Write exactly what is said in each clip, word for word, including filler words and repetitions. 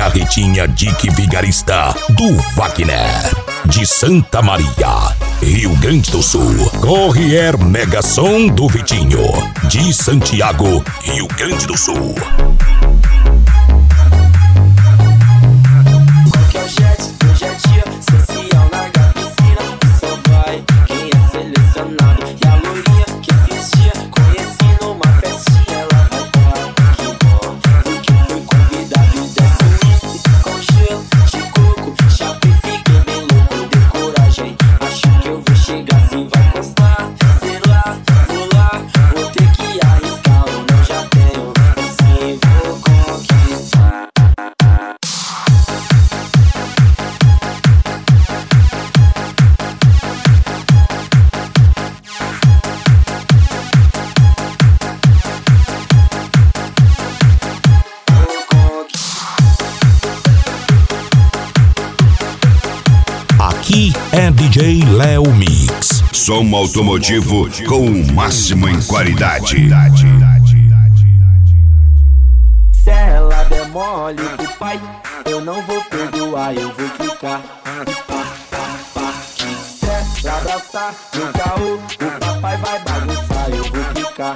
Carretinha Dick Vigarista do Wagner, de Santa Maria, Rio Grande do Sul. Corrier Mega Som do Vitinho, de Santiago, Rio Grande do Sul. Qualquer jet, projetia social, larga a piscina e só vai quem é selecionado. E a lourinha que esses dias conheci numa festinha, ela vai dar que bom, porque fui convidado e desce o whisky com gelo de coco. Chapei, fiquei bem louco de coragem, acho que eu vou chegar assim, vai custar, sei lá, vou lá, vou ter que arriscar, ou não já tenho, assim vou conquistar. Aqui é D J Léo Mix. Som automotivo com o máximo em qualidade. Se ela der mole pro pai, eu não vou perdoar, eu vou clicar. Se ela abraçar no carro, o papai vai bagunçar, eu vou clicar.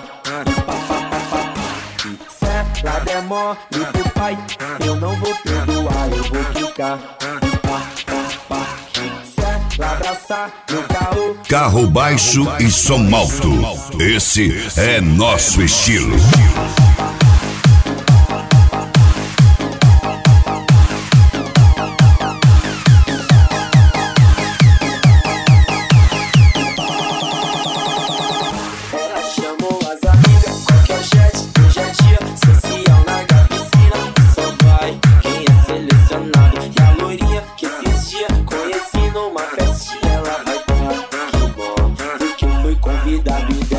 Se ela der mole pro pai, eu não vou perdoar, eu vou clicar. Se ela abraçar no carro, Carro baixo e som alto. Esse é nosso estilo. ela chamou as amigas, qualquer jet, projetia social, larga a piscina e só vai quem é selecionado. E a lourinha que esses dias conheci numa festinha, ela vai dar que bom, porque fui convidado e